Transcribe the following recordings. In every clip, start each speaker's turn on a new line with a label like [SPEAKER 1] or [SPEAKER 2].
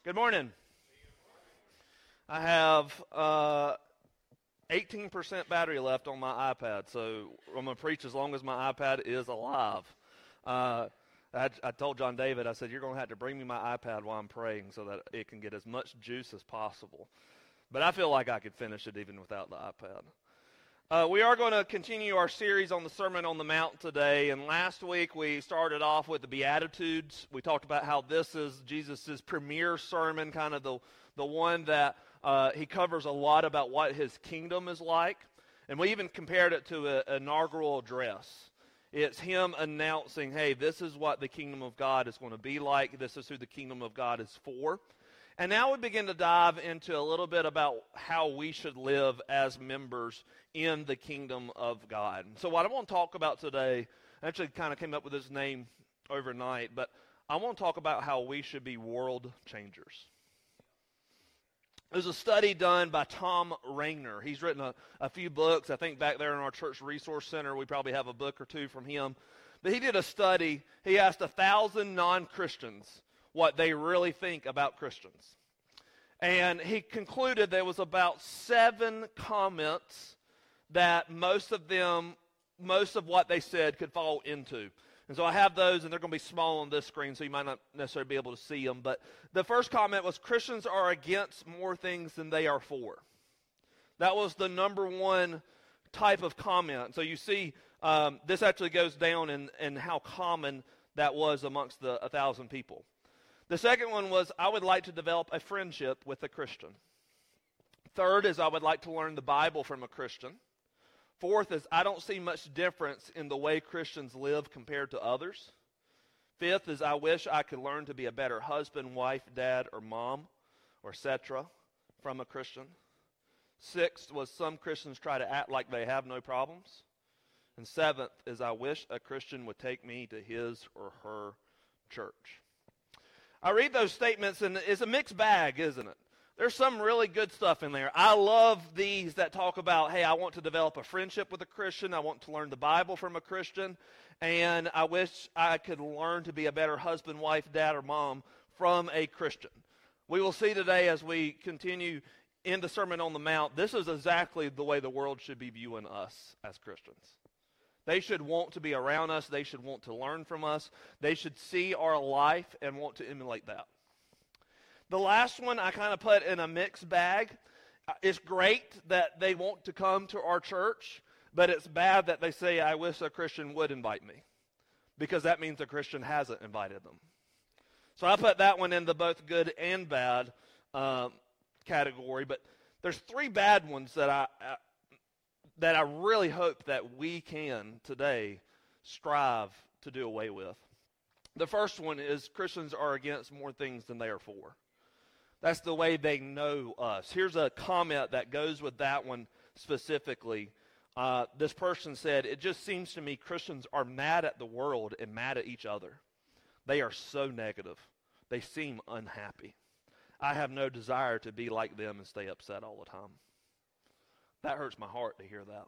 [SPEAKER 1] Good morning. I have 18% battery left on my iPad, so I'm going to preach as long as my iPad is alive. I told John David, I said, you're going to have to bring me my iPad while I'm praying so that it can get as much juice as possible. But I feel like I could finish it even without the iPad. We are going to continue our series on the Sermon on the Mount today, and last week we started off with the Beatitudes. We talked about how this is Jesus' premier sermon, kind of the one that he covers a lot about what his kingdom is like, and we even compared it to an inaugural address. It's him announcing, hey, this is what the kingdom of God is going to be like. This is who the kingdom of God is for. And now we begin to dive into a little bit about how we should live as members in the kingdom of God. So what I want to talk about today, I actually kind of came up with this name overnight, but I want to talk about how we should be world changers. There's a study done by Tom Rainer. He's written a few books. I think back there in our church resource center, we probably have a book or two from him. But he did a study. He asked 1,000 non-Christians what they really think about Christians. And he concluded there was about 7 comments that most of what they said could fall into. And so I have those, and they're going to be small on this screen, so you might not necessarily be able to see them. But the first comment was, Christians are against more things than they are for. That was the number one type of comment. So you see, this actually goes down in how common that was amongst the 1,000 people. The second one was, I would like to develop a friendship with a Christian. Third is, I would like to learn the Bible from a Christian. Fourth is, I don't see much difference in the way Christians live compared to others. Fifth is, I wish I could learn to be a better husband, wife, dad, or mom, or etc. from a Christian. Sixth was, some Christians try to act like they have no problems. And seventh is, I wish a Christian would take me to his or her church. I read those statements, and it's a mixed bag, isn't it? There's some really good stuff in there. I love these that talk about, hey, I want to develop a friendship with a Christian. I want to learn the Bible from a Christian. And I wish I could learn to be a better husband, wife, dad, or mom from a Christian. We will see today as we continue in the Sermon on the Mount, this is exactly the way the world should be viewing us as Christians. They should want to be around us. They should want to learn from us. They should see our life and want to emulate that. The last one I kind of put in a mixed bag. It's great that they want to come to our church, but it's bad that they say, I wish a Christian would invite me, because that means a Christian hasn't invited them. So I put that one in the both good and bad category, but there's 3 bad ones that I really hope that we can today strive to do away with. The first one is, Christians are against more things than they are for. That's the way they know us. Here's a comment that goes with that one specifically. This person said, it just seems to me Christians are mad at the world and mad at each other. They are so negative. They seem unhappy. I have no desire to be like them and stay upset all the time. That hurts my heart to hear that.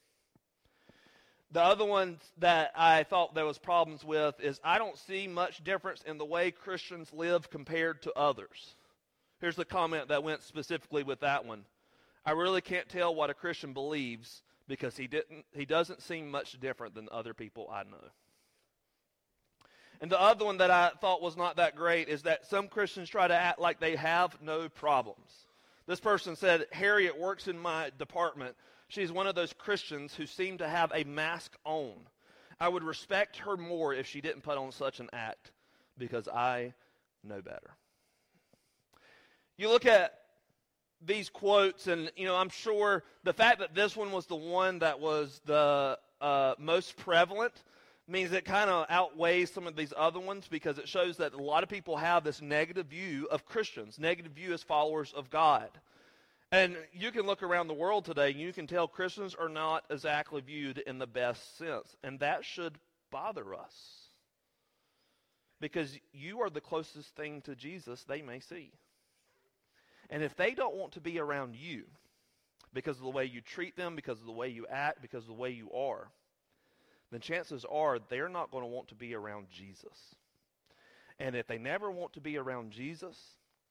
[SPEAKER 1] The other one that I thought there was problems with is, I don't see much difference in the way Christians live compared to others. Here's the comment that went specifically with that one. I really can't tell what a Christian believes because he doesn't seem much different than other people I know. And the other one that I thought was not that great is that some Christians try to act like they have no problems. This person said, Harriet works in my department. She's one of those Christians who seem to have a mask on. I would respect her more if she didn't put on such an act because I know better. You look at these quotes, and I'm sure the fact that this one was the one that was the most prevalent means it kind of outweighs some of these other ones, because it shows that a lot of people have this negative view of Christians, negative view as followers of God. And you can look around the world today, and you can tell Christians are not exactly viewed in the best sense. And that should bother us, because you are the closest thing to Jesus they may see. And if they don't want to be around you because of the way you treat them, because of the way you act, because of the way you are, then chances are they're not going to want to be around Jesus. And if they never want to be around Jesus,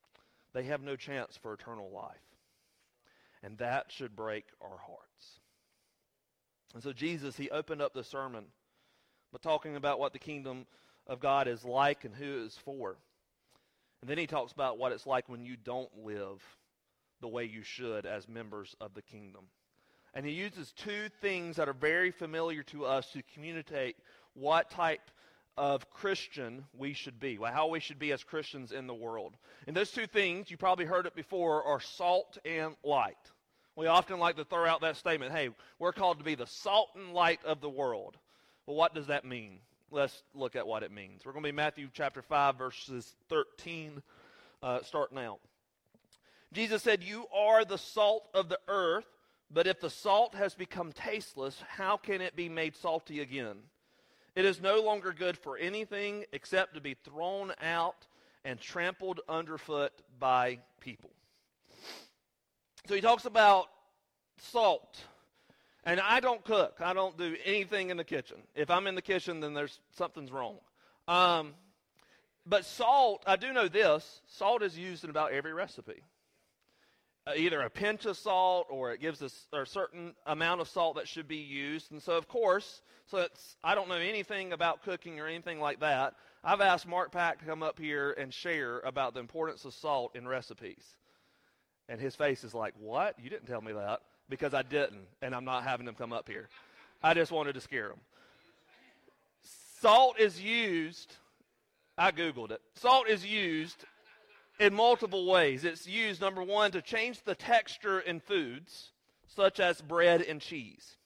[SPEAKER 1] they have no chance for eternal life. And that should break our hearts. And so Jesus, he opened up the sermon by talking about what the kingdom of God is like and who it is for. And then he talks about what it's like when you don't live the way you should as members of the kingdom. And he uses two things that are very familiar to us to communicate what type of Christian we should be, how we should be as Christians in the world. And those two things, you probably heard it before, are salt and light. We often like to throw out that statement, hey, we're called to be the salt and light of the world. Well, what does that mean? Let's look at what it means. We're going to be Matthew chapter 5, verses 13, starting out. Jesus said, "You are the salt of the earth, but if the salt has become tasteless, how can it be made salty again? It is no longer good for anything except to be thrown out and trampled underfoot by people." So he talks about salt. And I don't cook. I don't do anything in the kitchen. If I'm in the kitchen, then something's wrong. But salt, I do know this, salt is used in about every recipe. Either a pinch of salt, or it gives us a certain amount of salt that should be used. And so, of course, I don't know anything about cooking or anything like that. I've asked Mark Pack to come up here and share about the importance of salt in recipes. And his face is like, what? You didn't tell me that. Because I didn't, and I'm not having him come up here. I just wanted to scare him. Salt is used, I Googled it. Salt is used in multiple ways. It's used, number one, to change the texture in foods, such as bread and cheese.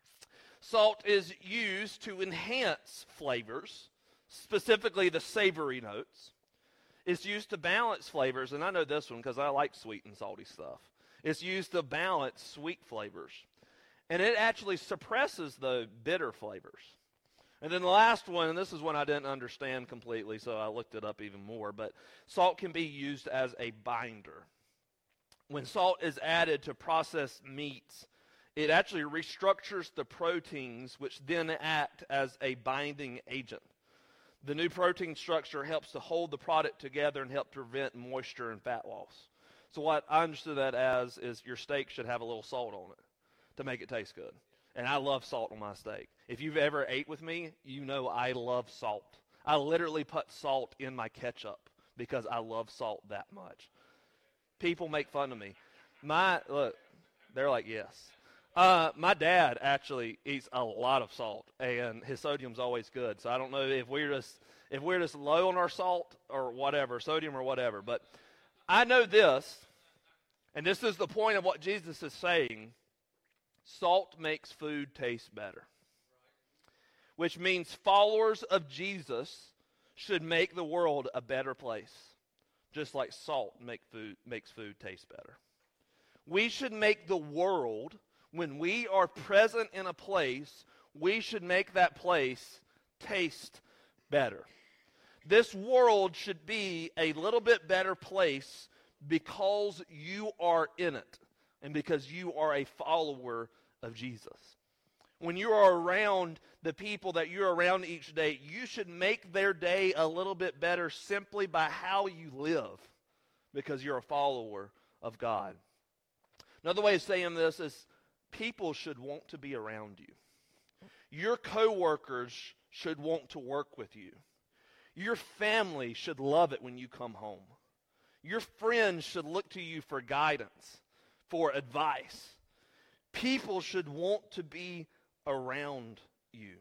[SPEAKER 1] Salt is used to enhance flavors, specifically the savory notes. It's used to balance flavors, and I know this one because I like sweet and salty stuff. It's used to balance sweet flavors. And it actually suppresses the bitter flavors. And then the last one, and this is one I didn't understand completely, so I looked it up even more, but salt can be used as a binder. When salt is added to processed meats, it actually restructures the proteins, which then act as a binding agent. The new protein structure helps to hold the product together and help prevent moisture and fat loss. So what I understood that as is your steak should have a little salt on it to make it taste good. And I love salt on my steak. If you've ever ate with me, you know I love salt. I literally put salt in my ketchup because I love salt that much. People make fun of me. Look, they're like, yes. My dad actually eats a lot of salt, and his sodium's always good. So I don't know if we're just low on our salt or whatever, sodium or whatever, but I know this, and this is the point of what Jesus is saying. Salt makes food taste better, which means followers of Jesus should make the world a better place, just like salt makes food taste better. We should make the world, when we are present in a place, we should make that place taste better. This world should be a little bit better place because you are in it and because you are a follower of Jesus. When you are around the people that you're around each day, you should make their day a little bit better simply by how you live because you're a follower of God. Another way of saying this is people should want to be around you. Your coworkers should want to work with you. Your family should love it when you come home. Your friends should look to you for guidance, for advice. People should want to be around you.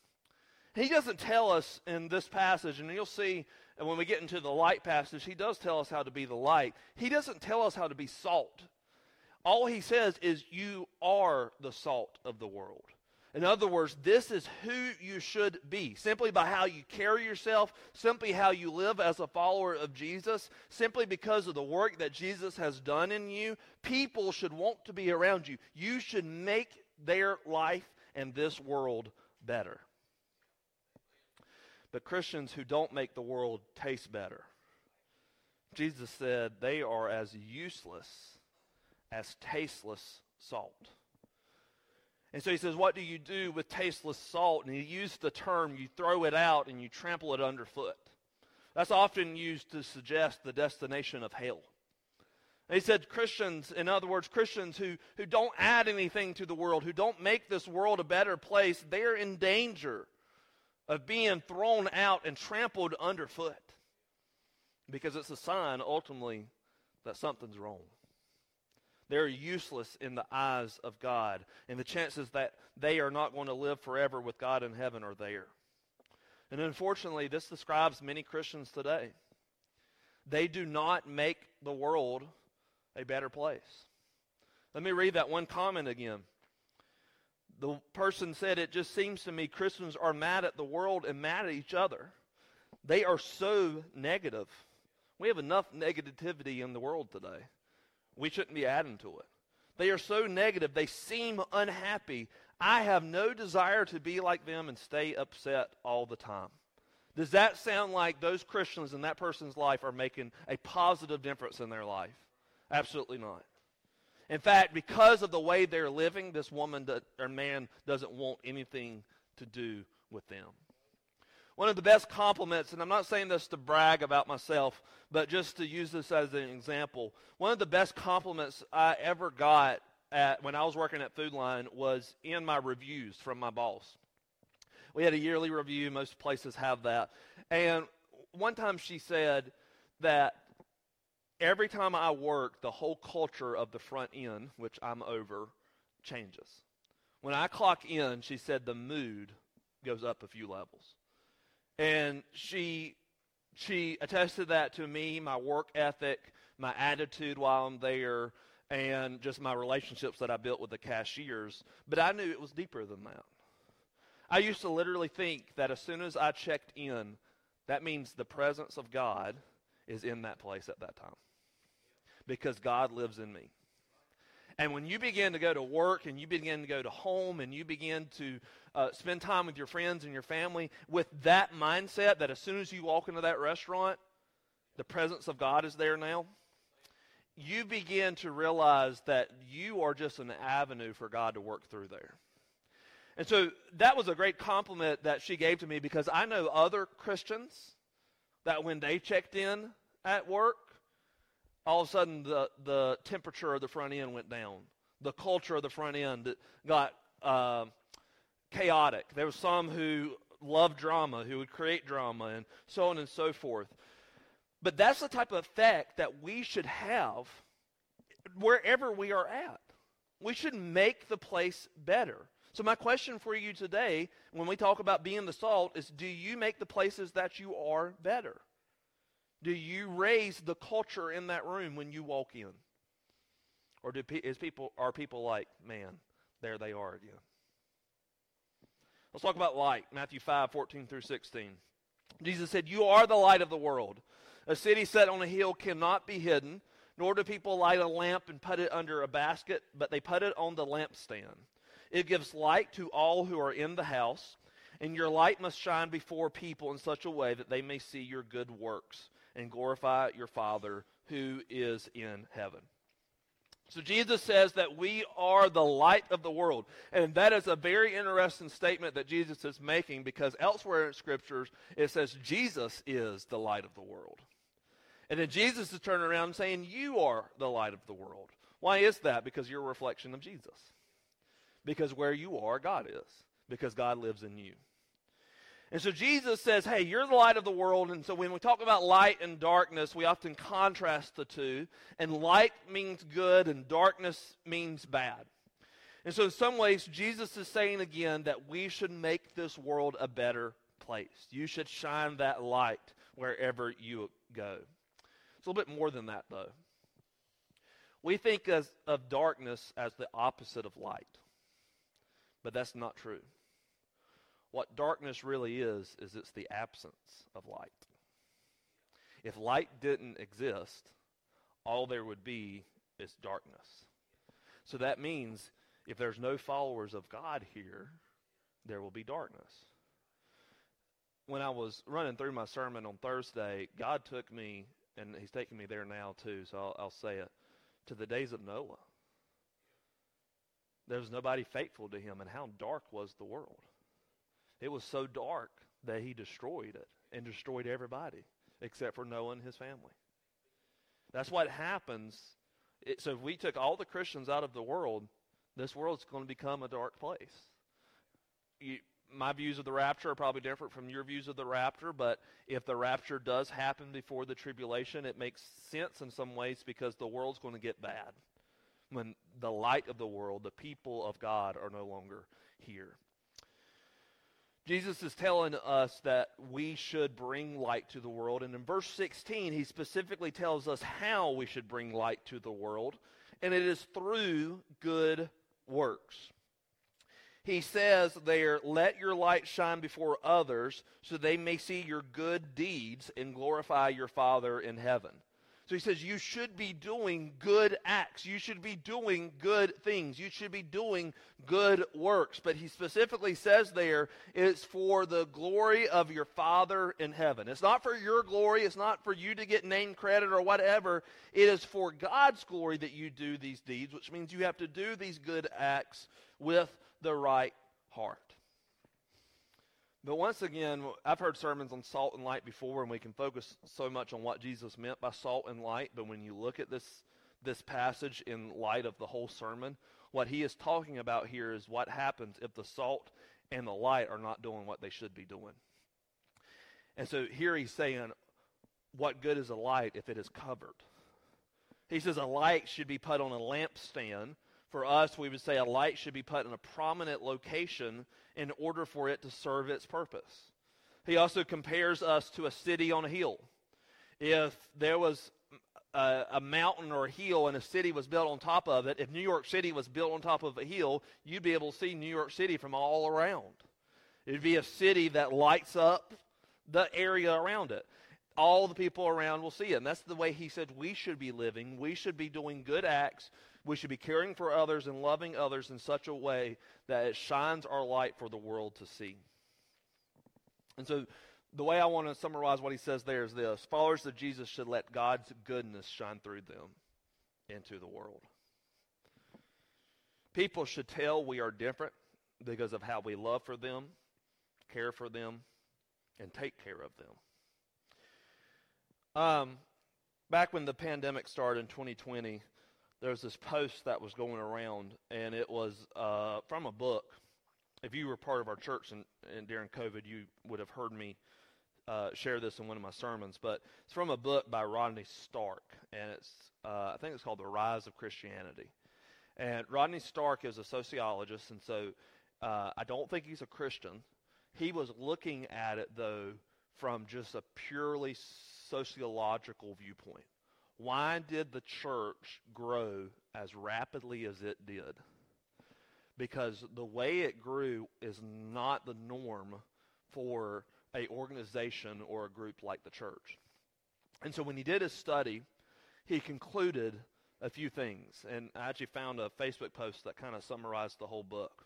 [SPEAKER 1] He doesn't tell us in this passage, and you'll see when we get into the light passage, he does tell us how to be the light. He doesn't tell us how to be salt. All he says is you are the salt of the world. In other words, this is who you should be, simply by how you carry yourself, simply how you live as a follower of Jesus, simply because of the work that Jesus has done in you. People should want to be around you. You should make their life and this world better. But Christians who don't make the world taste better, Jesus said they are as useless as tasteless salt. And so he says, what do you do with tasteless salt? And he used the term, you throw it out and you trample it underfoot. That's often used to suggest the destination of hell. He said Christians, in other words, Christians who don't add anything to the world, who don't make this world a better place, they're in danger of being thrown out and trampled underfoot, because it's a sign, ultimately, that something's wrong. They're useless in the eyes of God, and the chances that they are not going to live forever with God in heaven are there. And unfortunately, this describes many Christians today. They do not make the world a better place. Let me read that one comment again. The person said, "It just seems to me Christians are mad at the world and mad at each other. They are so negative. We have enough negativity in the world today. We shouldn't be adding to it. They are so negative. They seem unhappy. I have no desire to be like them and stay upset all the time." Does that sound like those Christians in that person's life are making a positive difference in their life? Absolutely not. In fact, because of the way they're living, this woman or man doesn't want anything to do with them. One of the best compliments, and I'm not saying this to brag about myself, but just to use this as an example, one of the best compliments I ever got when I was working at Food Line was in my reviews from my boss. We had a yearly review. Most places have that. And one time she said that every time I work, the whole culture of the front end, which I'm over, changes. When I clock in, she said the mood goes up a few levels. And she attested that to me, my work ethic, my attitude while I'm there, and just my relationships that I built with the cashiers. But I knew it was deeper than that. I used to literally think that as soon as I checked in, that means the presence of God is in that place at that time, because God lives in me. And when you begin to go to work and you begin to go to home and you begin to spend time with your friends and your family with that mindset that as soon as you walk into that restaurant, the presence of God is there now, you begin to realize that you are just an avenue for God to work through there. And so that was a great compliment that she gave to me, because I know other Christians that when they checked in at work, all of a sudden the temperature of the front end went down. The culture of the front end got chaotic. There were some who loved drama, who would create drama, and so on and so forth. But that's the type of effect that we should have wherever we are at. We should make the place better. So my question for you today, when we talk about being the salt, is do you make the places that you are better? Do you raise the culture in that room when you walk in? Or are people like, man, there they are again? Let's talk about light. Matthew 5:14-16. Jesus said, "You are the light of the world. A city set on a hill cannot be hidden, nor do people light a lamp and put it under a basket, but they put it on the lampstand. It gives light to all who are in the house, and your light must shine before people in such a way that they may see your good works and glorify your Father who is in heaven." So Jesus says that we are the light of the world. And that is a very interesting statement that Jesus is making, because elsewhere in Scriptures it says Jesus is the light of the world. And then Jesus is turning around and saying you are the light of the world. Why is that? Because you're a reflection of Jesus. Because where you are, God is. Because God lives in you. And so Jesus says, hey, you're the light of the world. And so when we talk about light and darkness, we often contrast the two. And light means good and darkness means bad. And so in some ways, Jesus is saying again that we should make this world a better place. You should shine that light wherever you go. It's a little bit more than that, though. We think of darkness as the opposite of light. But that's not true. What darkness really is it's the absence of light. If light didn't exist, all there would be is darkness. So that means if there's no followers of God here, there will be darkness. When I was running through my sermon on Thursday, God took me, and he's taking me there now too, so I'll say it, to the days of Noah. There was nobody faithful to him, and how dark was the world. It was so dark that he destroyed it and destroyed everybody except for Noah and his family. That's what happens So if we took all the Christians out of the world, this world's going to become a dark place. My views of the rapture are probably different from your views of the rapture, but if the rapture does happen before the tribulation, it makes sense in some ways because the world's going to get bad when the light of the world, the people of God, are no longer here. Jesus is telling us that we should bring light to the world, and in verse 16, he specifically tells us how we should bring light to the world, and it is through good works. He says there, let your light shine before others so they may see your good deeds and glorify your Father in heaven. So he says you should be doing good acts. You should be doing good things. You should be doing good works. But he specifically says there, it's for the glory of your Father in heaven. It's not for your glory. It's not for you to get name credit or whatever. It is for God's glory that you do these deeds, which means you have to do these good acts with the right heart. But once again, I've heard sermons on salt and light before, and we can focus so much on what Jesus meant by salt and light, but when you look at this passage in light of the whole sermon, what he is talking about here is what happens if the salt and the light are not doing what they should be doing. And so here he's saying, what good is a light if it is covered? He says a light should be put on a lampstand. For us, we would say a light should be put in a prominent location in order for it to serve its purpose. He also compares us to a city on a hill. If there was a mountain or a hill and a city was built on top of it, if New York City was built on top of a hill, you'd be able to see New York City from all around. It would be a city that lights up the area around it. All the people around will see it. And that's the way he said we should be living. We should be doing good acts. We should be caring for others and loving others in such a way that it shines our light for the world to see. And so the way I want to summarize what he says there is this. Followers of Jesus should let God's goodness shine through them into the world. People should tell we are different because of how we love for them, care for them, and take care of them. Back when the pandemic started in 2020, there was this post that was going around, and it was from a book. If you were part of our church and during COVID, you would have heard me share this in one of my sermons. But it's from a book by Rodney Stark, and it's I think it's called The Rise of Christianity. And Rodney Stark is a sociologist, and so I don't think he's a Christian. He was looking at it, though, from just a purely sociological viewpoint. Why did the church grow as rapidly as it did? Because the way it grew is not the norm for an organization or a group like the church. And so when he did his study, he concluded a few things. And I actually found a Facebook post that kind of summarized the whole book.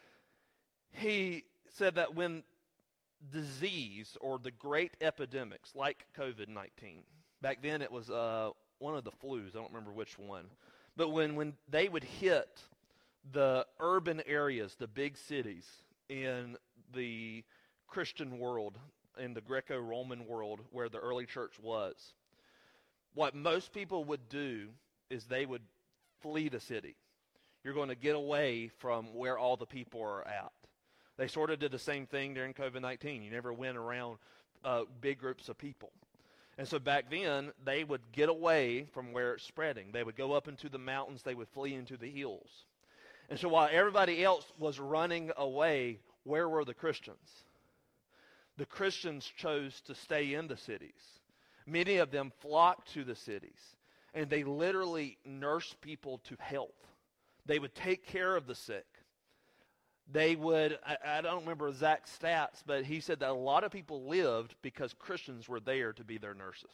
[SPEAKER 1] He said that when disease or the great epidemics like COVID-19, back then it was one of the flus, I don't remember which one, but when they would hit the urban areas, the big cities in the Christian world, in the Greco-Roman world where the early church was, what most people would do is they would flee the city. You're going to get away from where all the people are at. They sort of did the same thing during COVID-19. You never went around big groups of people. And so back then, they would get away from where it's spreading. They would go up into the mountains. They would flee into the hills. And so while everybody else was running away, where were the Christians? The Christians chose to stay in the cities. Many of them flocked to the cities. And they literally nursed people to health. They would take care of the sick. They would, I don't remember exact stats, but he said that a lot of people lived because Christians were there to be their nurses.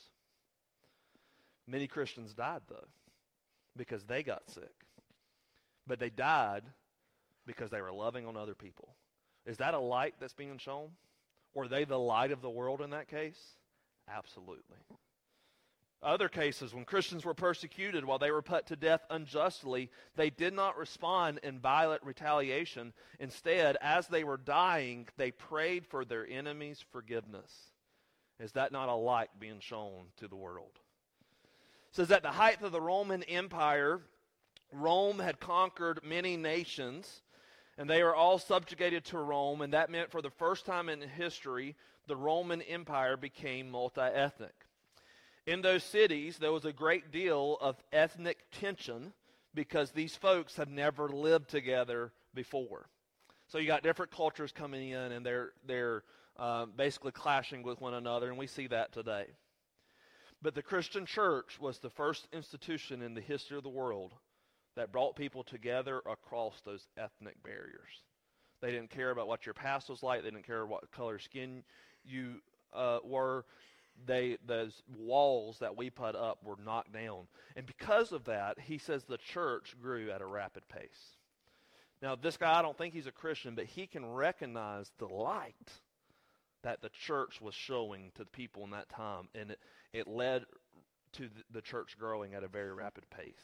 [SPEAKER 1] Many Christians died, though, because they got sick. But they died because they were loving on other people. Is that a light that's being shown? Were they the light of the world in that case? Absolutely. Other cases, when Christians were persecuted while they were put to death unjustly, they did not respond in violent retaliation. Instead, as they were dying, they prayed for their enemies' forgiveness. Is that not a light being shown to the world? It says, at the height of the Roman Empire, Rome had conquered many nations, and they were all subjugated to Rome, and that meant for the first time in history, the Roman Empire became multi-ethnic. In those cities, there was a great deal of ethnic tension because these folks had never lived together before. So you got different cultures coming in, and they're basically clashing with one another, and we see that today. But the Christian church was the first institution in the history of the world that brought people together across those ethnic barriers. They didn't care about what your past was like. They didn't care what color skin you were. Those walls that we put up were knocked down. And because of that, he says the church grew at a rapid pace. Now, this guy, I don't think he's a Christian, but he can recognize the light that the church was showing to the people in that time. And it led to the church growing at a very rapid pace.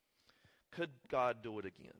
[SPEAKER 1] Could God do it again?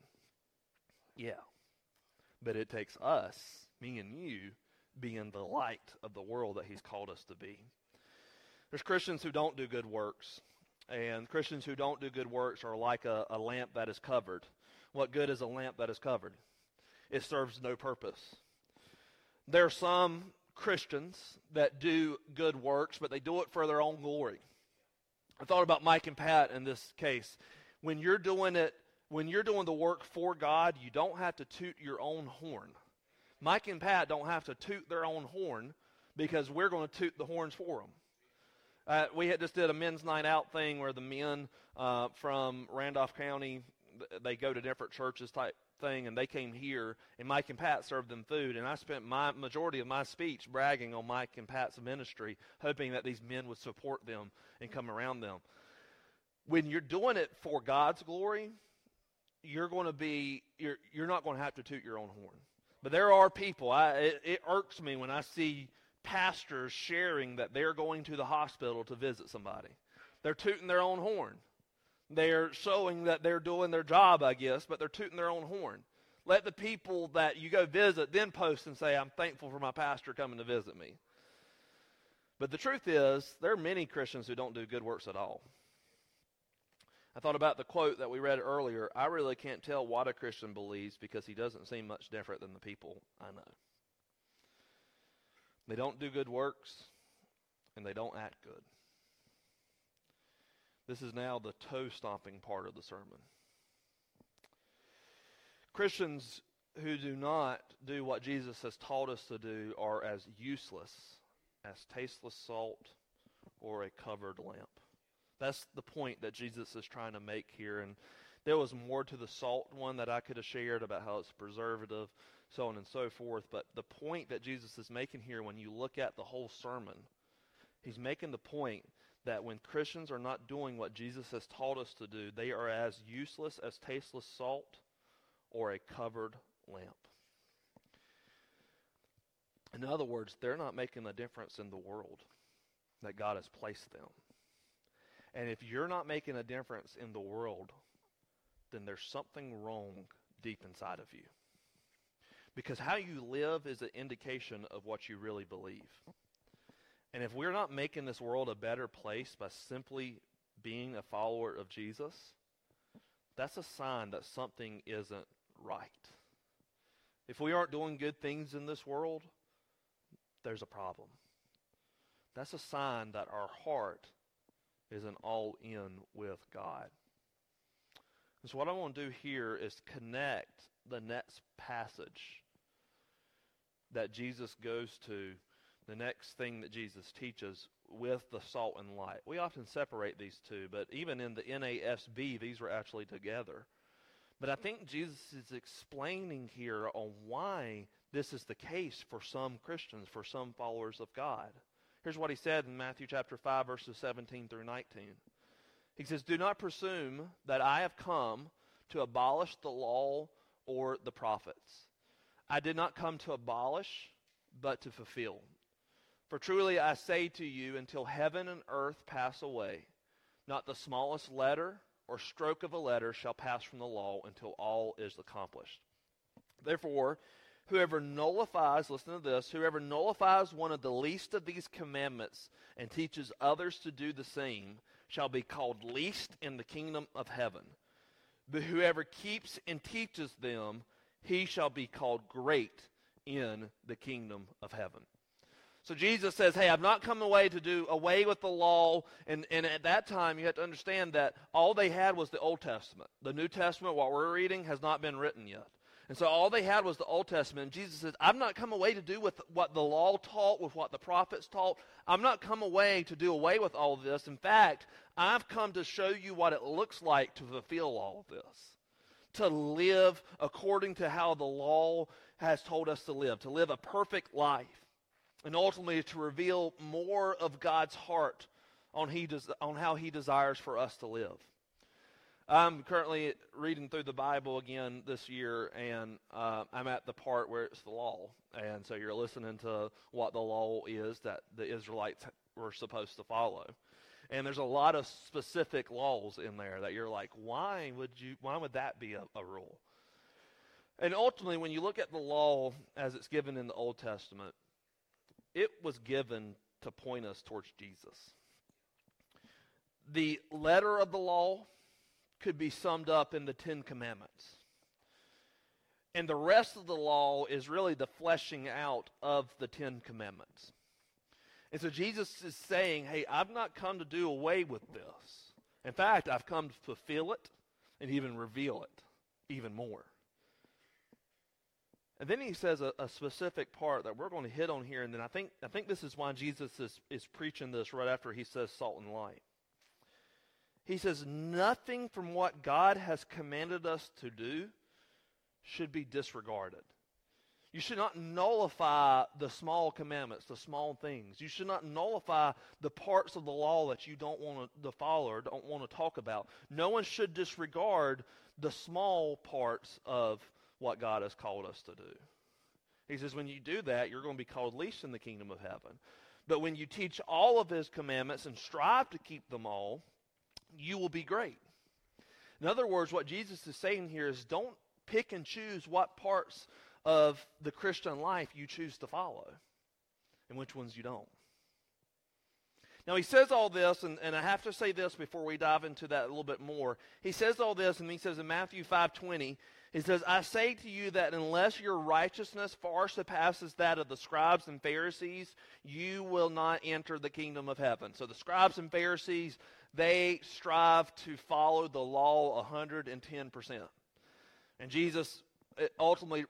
[SPEAKER 1] Yeah. But it takes us, me and you, being the light of the world that he's called us to be. There's Christians who don't do good works. And Christians who don't do good works are like a lamp that is covered. What good is a lamp that is covered? It serves no purpose. There are some Christians that do good works, but they do it for their own glory. I thought about Mike and Pat in this case. When you're doing the work for God, you don't have to toot your own horn. Mike and Pat don't have to toot their own horn because we're going to toot the horns for them. We just did a men's night out thing where the men from Randolph County, they go to different churches type thing, and they came here, and Mike and Pat served them food, and I spent my majority of my speech bragging on Mike and Pat's ministry, hoping that these men would support them and come around them. When you're doing it for God's glory, you're not going to have to toot your own horn. But there are people, it irks me when I see pastors sharing that they're going to the hospital to visit somebody. They're tooting their own horn. They're showing that they're doing their job, I guess, but they're tooting their own horn. Let the people that you go visit then post and say, I'm thankful for my pastor coming to visit me. But the truth is, there are many Christians who don't do good works at all. I thought about the quote that we read earlier. I really can't tell what a Christian believes because he doesn't seem much different than the people I know. They don't do good works, and they don't act good. This is now the toe-stomping part of the sermon. Christians who do not do what Jesus has taught us to do are as useless as tasteless salt or a covered lamp. That's the point that Jesus is trying to make here. And there was more to the salt one that I could have shared about how it's preservative, so on and so forth. But the point that Jesus is making here, when you look at the whole sermon, he's making the point that when Christians are not doing what Jesus has taught us to do, they are as useless as tasteless salt or a covered lamp. In other words, they're not making a difference in the world that God has placed them. And if you're not making a difference in the world, then there's something wrong deep inside of you. Because how you live is an indication of what you really believe. And if we're not making this world a better place by simply being a follower of Jesus, that's a sign that something isn't right. If we aren't doing good things in this world, there's a problem. That's a sign that our heart isn't all in with God. And so what I want to do here is connect the next passage that Jesus goes to, the next thing that Jesus teaches, with the salt and light. We often separate these two, but even in the NASB, these were actually together. But I think Jesus is explaining here on why this is the case for some Christians, for some followers of God. Here's what he said in Matthew chapter 5, verses 17 through 19. He says, "Do not presume that I have come to abolish the law or the prophets. I did not come to abolish, but to fulfill. For truly I say to you, until heaven and earth pass away, not the smallest letter or stroke of a letter shall pass from the law until all is accomplished. Therefore, whoever nullifies," listen to this, "whoever nullifies one of the least of these commandments and teaches others to do the same shall be called least in the kingdom of heaven. But whoever keeps and teaches them, he shall be called great in the kingdom of heaven. So Jesus says, hey, I've not come away to do away with the law. And at that time, you have to understand that all they had was the Old Testament. The New Testament, what we're reading, has not been written yet. And so all they had was the Old Testament. And Jesus says, I've not come away to do with what the law taught, with what the prophets taught. I've not come away to do away with all of this. In fact, I've come to show you what it looks like to fulfill all of this. To live according to how the law has told us to live a perfect life. And ultimately to reveal more of God's heart on how he desires for us to live. I'm currently reading through the Bible again this year, and I'm at the part where it's the law. And so you're listening to what the law is that the Israelites were supposed to follow. And there's a lot of specific laws in there that you're like, why would that be a rule? And ultimately, when you look at the law as it's given in the Old Testament, it was given to point us towards Jesus. The letter of the law could be summed up in the Ten Commandments. And the rest of the law is really the fleshing out of the Ten Commandments. And so Jesus is saying, hey, I've not come to do away with this. In fact, I've come to fulfill it and even reveal it even more. And then he says a specific part that we're going to hit on here, and then I think this is why Jesus is preaching this right after he says salt and light. He says, nothing from what God has commanded us to do should be disregarded. You should not nullify the small commandments, the small things. You should not nullify the parts of the law that you don't want to follow or don't want to talk about. No one should disregard the small parts of what God has called us to do. He says, when you do that, you're going to be called least in the kingdom of heaven. But when you teach all of his commandments and strive to keep them all, you will be great. In other words, what Jesus is saying here is don't pick and choose what parts of the Christian life you choose to follow and which ones you don't. Now he says all this, and I have to say this before we dive into that a little bit more. He says all this, and he says in Matthew 5:20, he says, I say to you that unless your righteousness far surpasses that of the scribes and Pharisees, you will not enter the kingdom of heaven. So the scribes and Pharisees, they strive to follow the law 110%. And Jesus ultimately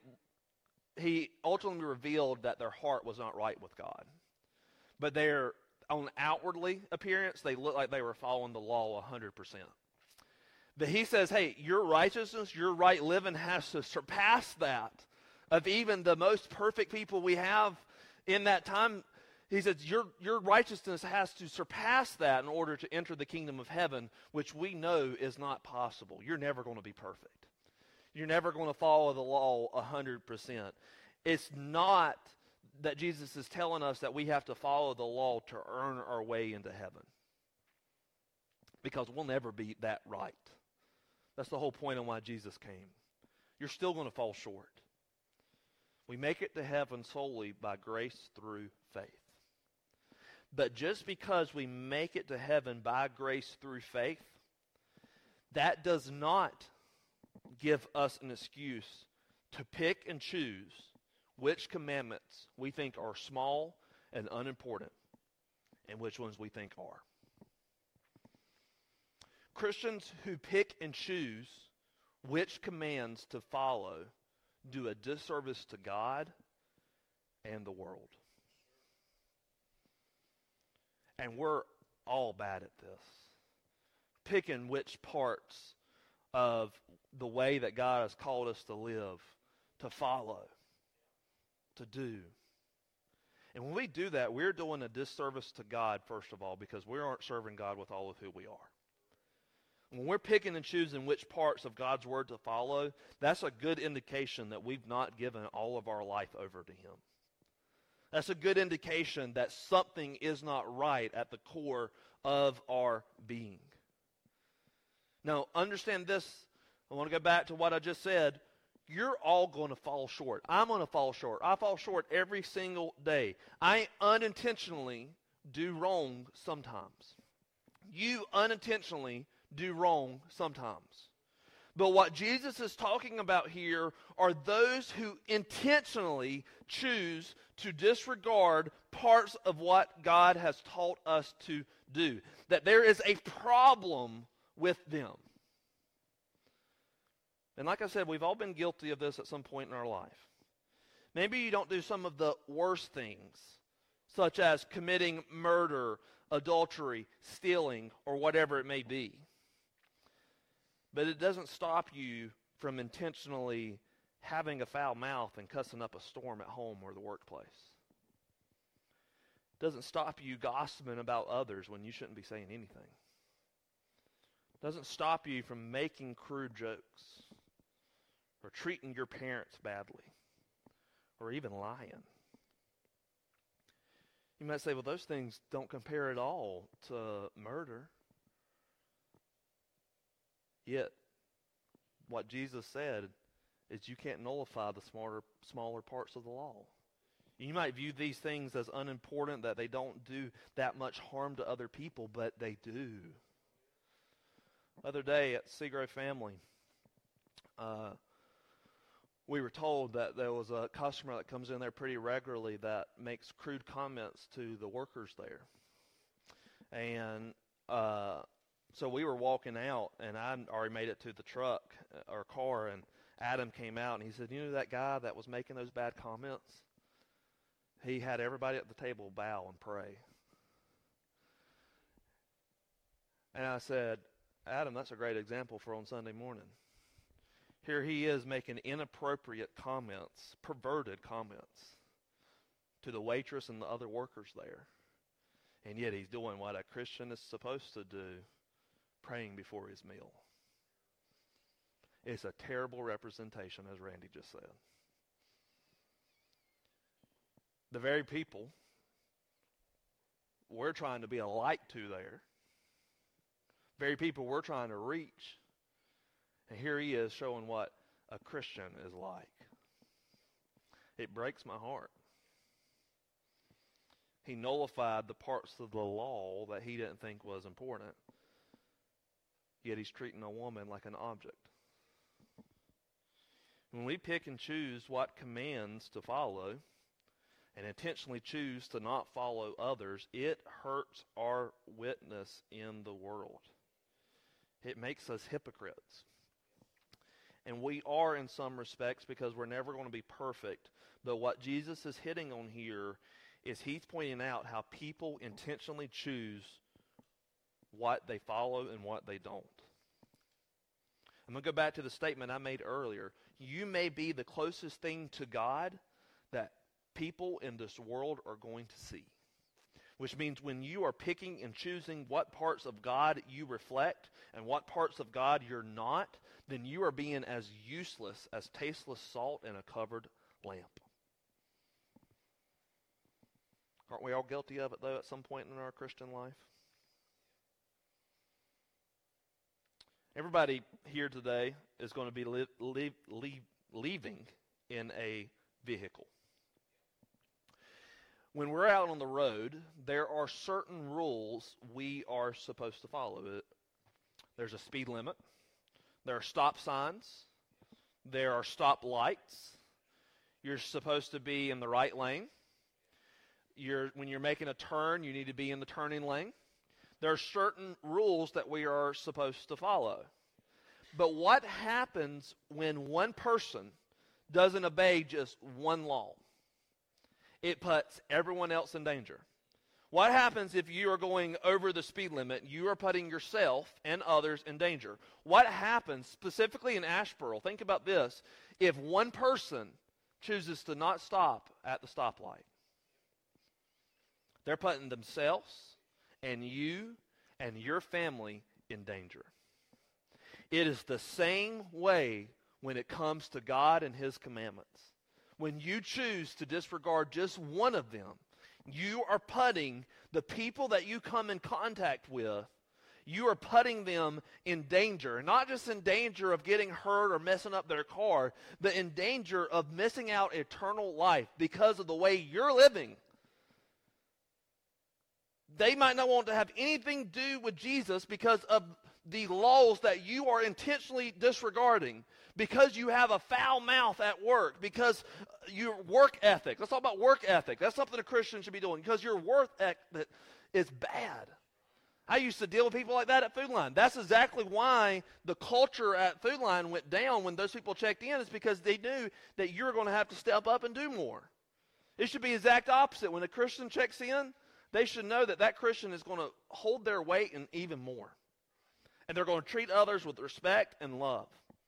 [SPEAKER 1] revealed that their heart was not right with God. But their on outwardly appearance, they looked like they were following the law 100%. But he says, hey, your righteousness, your right living has to surpass that of even the most perfect people we have in that time. He says, your righteousness has to surpass that in order to enter the kingdom of heaven, which we know is not possible. You're never going to be perfect. You're never going to follow the law 100%. It's not that Jesus is telling us that we have to follow the law to earn our way into heaven, because we'll never be that right. That's the whole point on why Jesus came. You're still going to fall short. We make it to heaven solely by grace through faith. But just because we make it to heaven by grace through faith, that does not give us an excuse to pick and choose which commandments we think are small and unimportant and which ones we think are. Christians who pick and choose which commands to follow do a disservice to God and the world. And we're all bad at this. Picking which parts of the way that God has called us to live, to follow, to do. And when we do that, we're doing a disservice to God, first of all, because we aren't serving God with all of who we are. When we're picking and choosing which parts of God's word to follow, that's a good indication that we've not given all of our life over to him. That's a good indication that something is not right at the core of our being. Now, understand this. I want to go back to what I just said. You're all going to fall short. I'm going to fall short. I fall short every single day. I unintentionally do wrong sometimes. You unintentionally do wrong sometimes. But what Jesus is talking about here are those who intentionally choose to disregard parts of what God has taught us to do. That there is a problem with them. And like I said, we've all been guilty of this at some point in our life. Maybe you don't do some of the worst things, such as committing murder, adultery, stealing, or whatever it may be. But it doesn't stop you from intentionally having a foul mouth and cussing up a storm at home or the workplace. It doesn't stop you gossiping about others when you shouldn't be saying anything. It doesn't stop you from making crude jokes or treating your parents badly or even lying. You might say, well, those things don't compare at all to murder. Yet, what Jesus said is you can't nullify the smaller parts of the law. You might view these things as unimportant, that they don't do that much harm to other people, but they do. The other day at Seagrove Family, we were told that there was a customer that comes in there pretty regularly that makes crude comments to the workers there. And so we were walking out, and I already made it to the truck or car, and Adam came out, and he said, you know that guy that was making those bad comments? He had everybody at the table bow and pray. And I said, Adam, that's a great example for on Sunday morning. Here he is making inappropriate comments, perverted comments to the waitress and the other workers there. And yet he's doing what a Christian is supposed to do, praying before his meal. It's a terrible representation, as Randy just said. The very people we're trying to be a light to there, very people we're trying to reach, and here he is showing what a Christian is like. It breaks my heart. He nullified the parts of the law that he didn't think was important, yet he's treating a woman like an object. When we pick and choose what commands to follow and intentionally choose to not follow others, it hurts our witness in the world. It makes us hypocrites. And we are in some respects, because we're never going to be perfect. But what Jesus is hitting on here is he's pointing out how people intentionally choose what they follow and what they don't. I'm going to go back to the statement I made earlier. You may be the closest thing to God that people in this world are going to see. Which means when you are picking and choosing what parts of God you reflect and what parts of God you're not, then you are being as useless as tasteless salt in a covered lamp. Aren't we all guilty of it, though, at some point in our Christian life? Everybody here today is going to be leaving in a vehicle. When we're out on the road, there are certain rules we are supposed to follow. There's a speed limit. There are stop signs. There are stop lights. You're supposed to be in the right lane. When you're making a turn, you need to be in the turning lane. There are certain rules that we are supposed to follow. But what happens when one person doesn't obey just one law? It puts everyone else in danger. What happens if you are going over the speed limit? You are putting yourself and others in danger. What happens specifically in Asheboro? Think about this. If one person chooses to not stop at the stoplight, they're putting themselves and you and your family in danger. It is the same way when it comes to God and His commandments. When you choose to disregard just one of them, you are putting the people that you come in contact with, you are putting them in danger. Not just in danger of getting hurt or messing up their car, but in danger of missing out eternal life because of the way you're living. They might not want to have anything to do with Jesus because of the laws that you are intentionally disregarding, because you have a foul mouth at work, because your work ethic. Let's talk about work ethic. That's something a Christian should be doing, because your work ethic is bad. I used to deal with people like that at Food Line. That's exactly why the culture at Food Line went down when those people checked in, is because they knew that you're going to have to step up and do more. It should be the exact opposite. When a Christian checks in, they should know that that Christian is going to hold their weight and even more. And they're going to treat others with respect and love.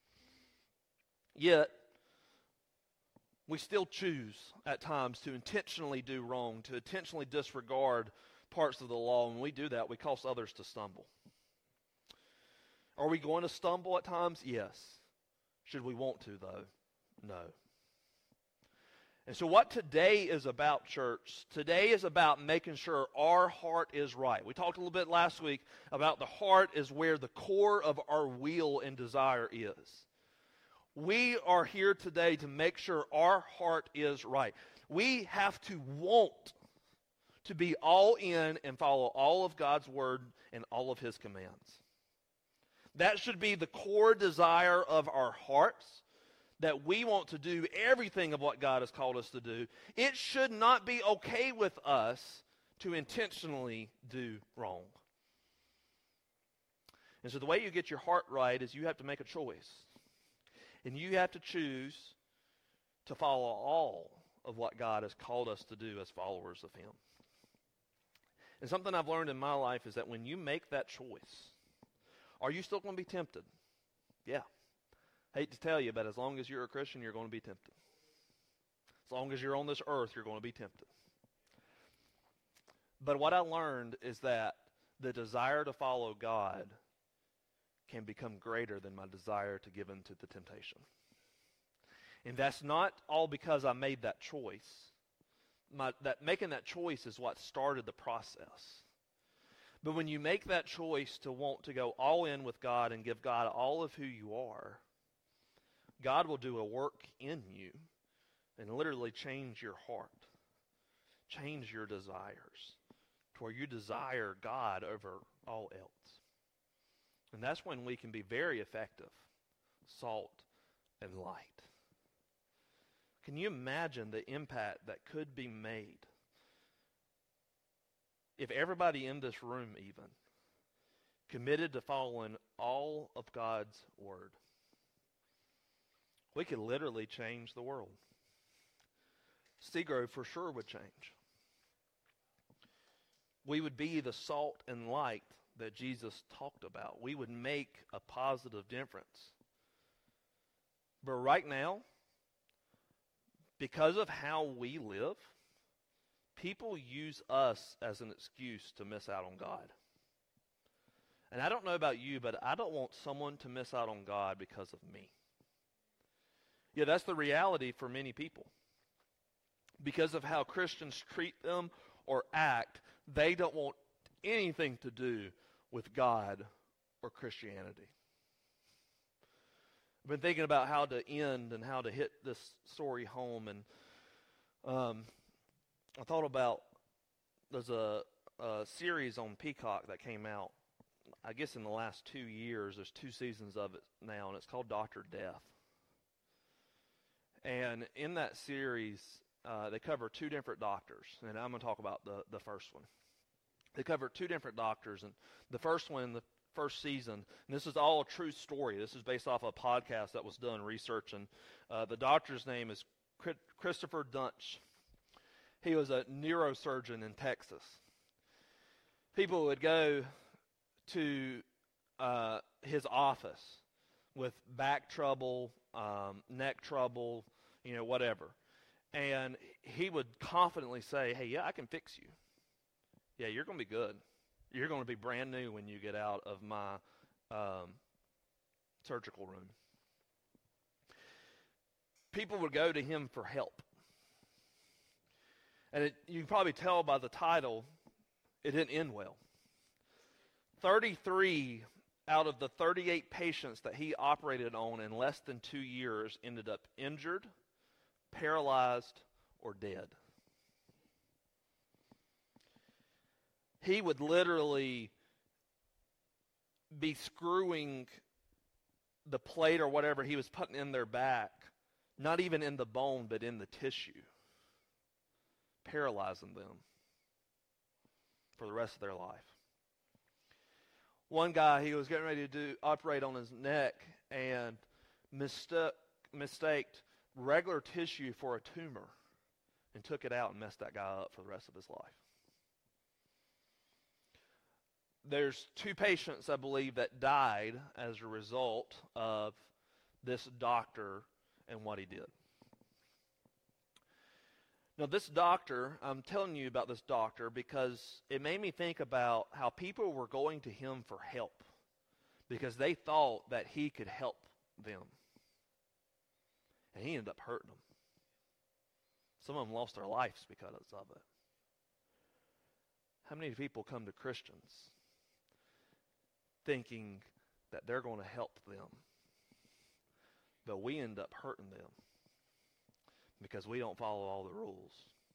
[SPEAKER 1] Yet, we still choose at times to intentionally do wrong, to intentionally disregard parts of the law. When we do that, we cause others to stumble. Are we going to stumble at times? Yes. Should we want to, though? No. And so what today is about, church, today is about making sure our heart is right. We talked a little bit last week about the heart is where the core of our will and desire is. We are here today to make sure our heart is right. We have to want to be all in and follow all of God's word and all of his commands. That should be the core desire of our hearts, that we want to do everything of what God has called us to do. It should not be okay with us to intentionally do wrong. And so the way you get your heart right is you have to make a choice. And you have to choose to follow all of what God has called us to do as followers of him. And something I've learned in my life is that when you make that choice, are you still going to be tempted? Yeah. Hate to tell you, but as long as you're a Christian, you're going to be tempted. As long as you're on this earth, you're going to be tempted. But what I learned is that the desire to follow God can become greater than my desire to give in to the temptation. And that's not all because I made that choice. Making that choice is what started the process. But when you make that choice to want to go all in with God and give God all of who you are, God will do a work in you and literally change your heart, change your desires to where you desire God over all else. And that's when we can be very effective, salt and light. Can you imagine the impact that could be made if everybody in this room even committed to following all of God's word? We could literally change the world. Seagrove for sure would change. We would be the salt and light that Jesus talked about. We would make a positive difference. But right now, because of how we live, people use us as an excuse to miss out on God. And I don't know about you, but I don't want someone to miss out on God because of me. Yeah, that's the reality for many people. Because of how Christians treat them or act, they don't want anything to do with God or Christianity. I've been thinking about how to end and how to hit this story home, and I thought about, there's a series on Peacock that came out, I guess in the last 2 years. There's 2 seasons of it now, and it's called Dr. Death. And in that series, they cover 2 different doctors, and I'm going to talk about the first one. They cover 2 different doctors, and the first one, the first season, and this is all a true story. This is based off a podcast that was done researching. The doctor's name is Christopher Duntsch. He was a neurosurgeon in Texas. People would go to his office with back trouble, neck trouble, whatever. And he would confidently say, hey, yeah, I can fix you. Yeah, you're going to be good. You're going to be brand new when you get out of my surgical room. People would go to him for help. And you can probably tell by the title, it didn't end well. 33 out of the 38 patients that he operated on in less than 2 years ended up injured, paralyzed, or dead. he would literally be screwing the plate or whatever he was putting in their back, not even in the bone, but in the tissue, paralyzing them for the rest of their life. One guy, he was getting ready to operate on his neck and mistaked regular tissue for a tumor and took it out and messed that guy up for the rest of his life. There's 2 patients, I believe, that died as a result of this doctor and what he did. Now, this doctor, I'm telling you about this doctor because it made me think about how people were going to him for help because they thought that he could help them. And he ended up hurting them. Some of them lost their lives because of it. How many people come to Christians thinking that they're going to help them, but we end up hurting them because we don't follow all the rules?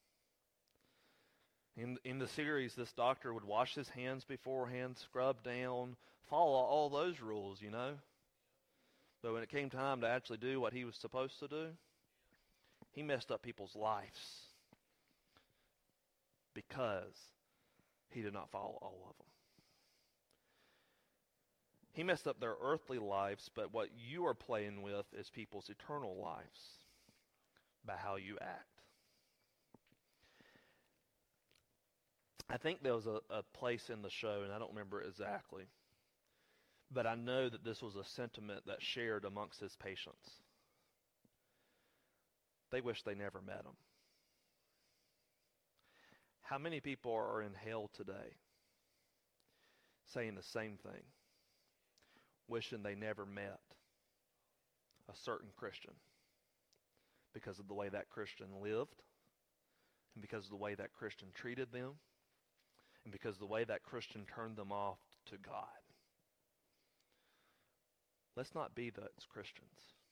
[SPEAKER 1] In the series, this doctor would wash his hands beforehand, scrub down, follow all those rules, you know. But when it came time to actually do what he was supposed to do, he messed up people's lives because he did not follow all of them. He messed up their earthly lives, but what you are playing with is people's eternal lives by how you act. I think there was a place in the show, and I don't remember it exactly, but I know that this was a sentiment that's shared amongst his patients. They wish they never met him. How many people are in hell today saying the same thing, wishing they never met a certain Christian because of the way that Christian lived, and because of the way that Christian treated them, and because of the way that Christian turned them off to God? Let's not be those Christians.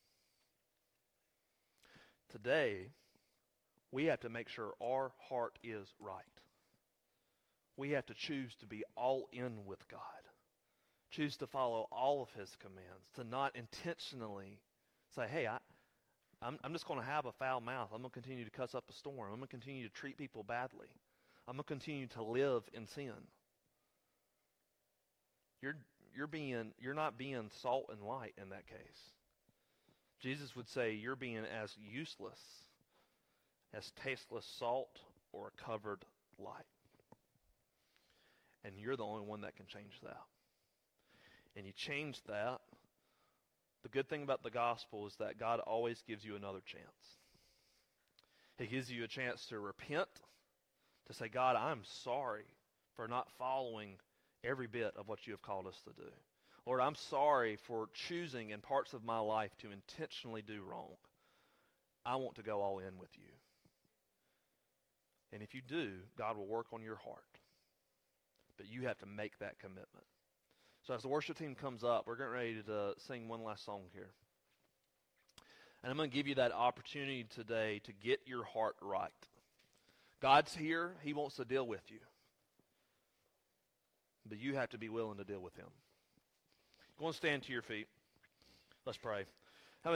[SPEAKER 1] Today, we have to make sure our heart is right. We have to choose to be all in with God. Choose to follow all of his commands. To not intentionally say, hey, I'm just going to have a foul mouth. I'm going to continue to cuss up a storm. I'm going to continue to treat people badly. I'm going to continue to live in sin. You're not being salt and light in that case. Jesus would say you're being as useless as tasteless salt or a covered light. And you're the only one that can change that. And you change that. The good thing about the gospel is that God always gives you another chance. He gives you a chance to repent, to say, God, I'm sorry for not following every bit of what you have called us to do. Lord, I'm sorry for choosing in parts of my life to intentionally do wrong. I want to go all in with you. And if you do, God will work on your heart. But you have to make that commitment. So as the worship team comes up, we're getting ready to sing one last song here. And I'm going to give you that opportunity today to get your heart right. God's here. He wants to deal with you. But you have to be willing to deal with him. Go and stand to your feet. Let's pray.